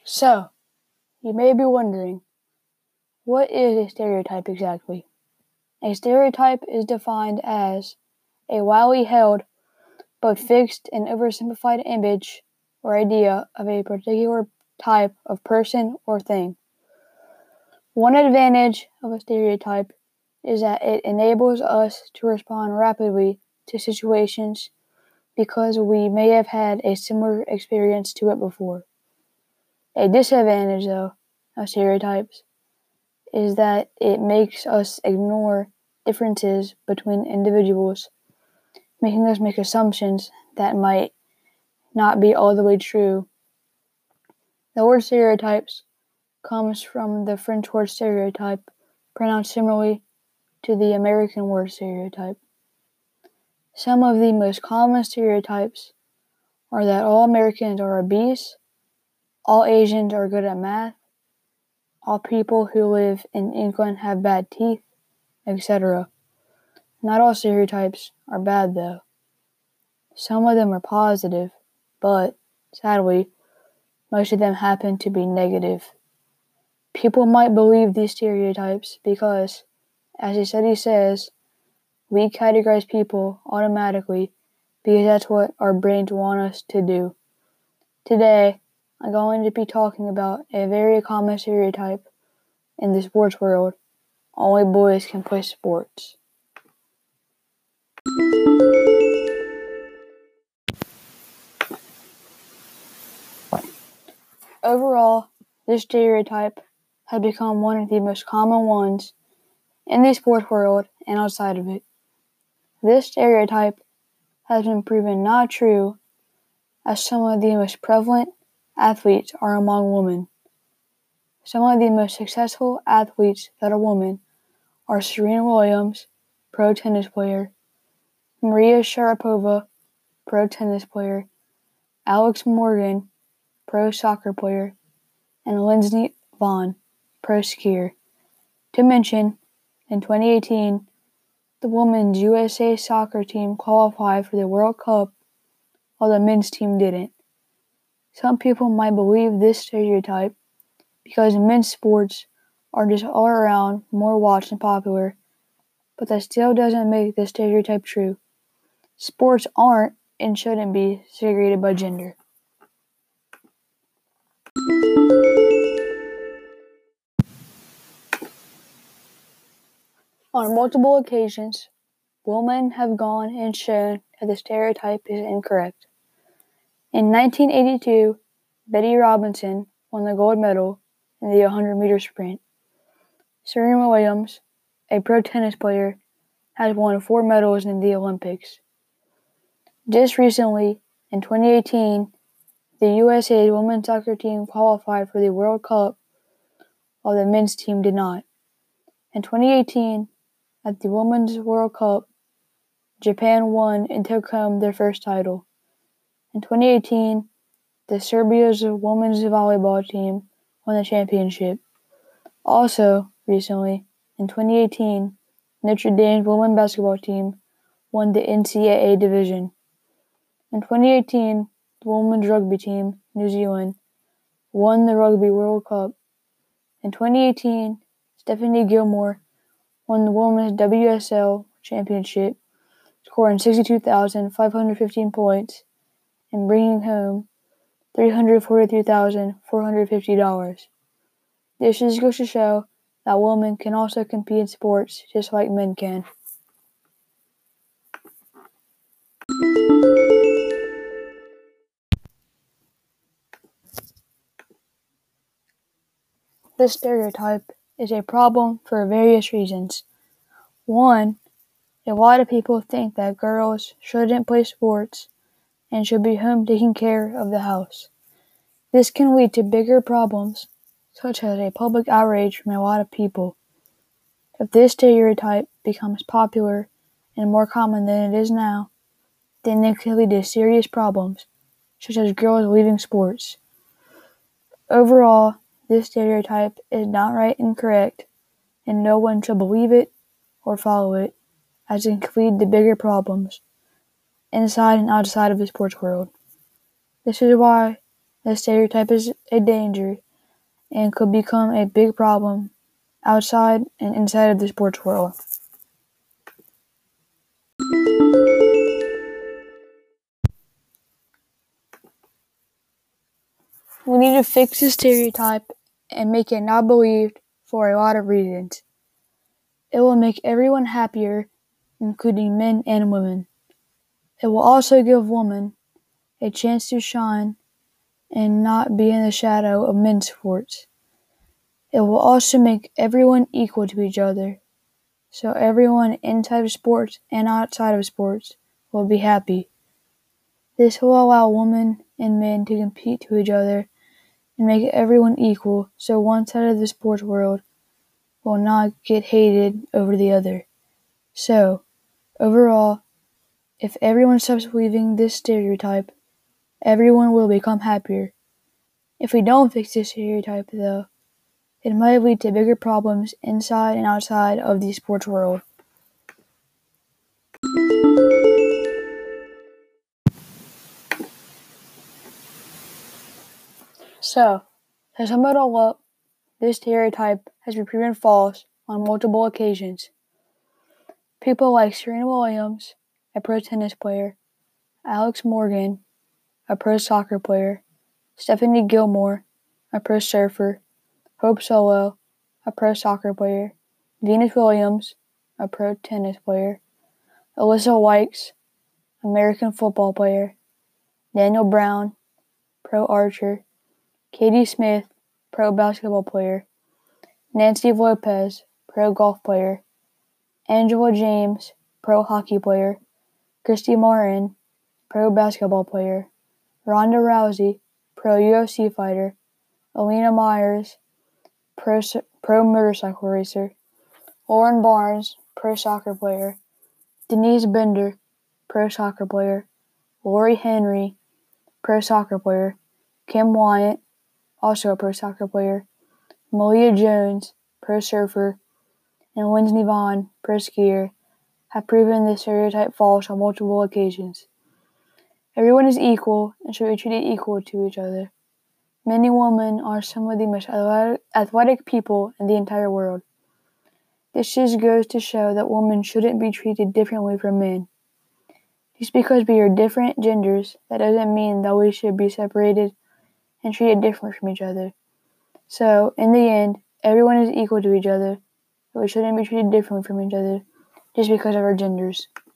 So, you may be wondering, what is a stereotype exactly? A stereotype is defined as a widely held but fixed and oversimplified image or idea of a particular type of person or thing. One advantage of a stereotype is that it enables us to respond rapidly to situations because we may have had a similar experience to it before. A disadvantage, though, of stereotypes is that it makes us ignore differences between individuals, making us make assumptions that might not be all the way true. The word stereotypes comes from the French word stereotype, pronounced similarly to the American word stereotype. Some of the most common stereotypes are that all Americans are obese, all Asians are good at math, all people who live in England have bad teeth, etc. Not all stereotypes are bad, though. Some of them are positive, but, sadly, most of them happen to be negative. People might believe these stereotypes because, as a study says, we categorize people automatically because that's what our brains want us to do. Today, I'm going to be talking about a very common stereotype in the sports world. Only boys can play sports. Overall, this stereotype has become one of the most common ones in the sports world and outside of it. This stereotype has been proven not true, as some of the most prevalent athletes are among women. Some of the most successful athletes that are women are Serena Williams, pro tennis player, Maria Sharapova, pro tennis player, Alex Morgan, pro soccer player, and Lindsey Vonn, pro skier. To mention, in 2018, the women's USA soccer team qualified for the World Cup, while the men's team didn't. Some people might believe this stereotype because men's sports are just all around more watched and popular, but that still doesn't make the stereotype true. Sports aren't and shouldn't be segregated by gender. On multiple occasions, women have gone and shown that the stereotype is incorrect. In 1982, Betty Robinson won the gold medal in the 100-meter sprint. Serena Williams, a pro tennis player, has won 4 medals in the Olympics. Just recently, in 2018, the USA women's soccer team qualified for the World Cup, while the men's team did not. In 2018, at the Women's World Cup, Japan won and took home their first title. In 2018, the Serbia's women's volleyball team won the championship. Also, recently, in 2018, Notre Dame's women's basketball team won the NCAA division. In 2018, the women's rugby team, New Zealand, won the Rugby World Cup. In 2018, Stephanie Gilmore won the women's WSL championship, scoring 62,515 points and bringing home $343,450. This just goes to show that women can also compete in sports just like men can. This stereotype is a problem for various reasons. One, a lot of people think that girls shouldn't play sports and should be home taking care of the house. This can lead to bigger problems, such as a public outrage from a lot of people. If this stereotype becomes popular and more common than it is now, then it could lead to serious problems, such as girls leaving sports. Overall, this stereotype is downright incorrect, and no one should believe it or follow it, as it can lead to bigger problems inside and outside of the sports world. This is why the stereotype is a danger and could become a big problem outside and inside of the sports world. We need to fix the stereotype and make it not believed for a lot of reasons. It will make everyone happier, including men and women. It will also give women a chance to shine and not be in the shadow of men's sports. It will also make everyone equal to each other, so everyone inside of sports and outside of sports will be happy. This will allow women and men to compete to each other and make everyone equal, so one side of the sports world will not get hated over the other. So, overall, if everyone stops believing this stereotype, everyone will become happier. If we don't fix this stereotype, though, it might lead to bigger problems inside and outside of the sports world. So, to sum it all up, this stereotype has been proven false on multiple occasions. People like Serena Williams, a pro tennis player, Alex Morgan, a pro soccer player, Stephanie Gilmore, a pro surfer, Hope Solo, a pro soccer player, Venus Williams, a pro tennis player, Alyssa Wykes, American football player, Daniel Brown, pro archer, Katie Smith, pro basketball player, Nancy Lopez, pro golf player, Angela James, pro hockey player, Christy Martin, pro basketball player, Ronda Rousey, pro UFC fighter, Alina Myers, pro motorcycle racer, Lauren Barnes, pro soccer player, Denise Bender, pro soccer player, Lori Henry, pro soccer player, Kim Wyatt, also a pro soccer player, Malia Jones, pro surfer, and Lindsey Vonn, pro skier, have proven this stereotype false on multiple occasions. Everyone is equal and should be treated equal to each other. Men and women are some of the most athletic people in the entire world. This just goes to show that women shouldn't be treated differently from men. Just because we are different genders, that doesn't mean that we should be separated and treated differently from each other. So, in the end, everyone is equal to each other, but we shouldn't be treated differently from each other just because of our genders.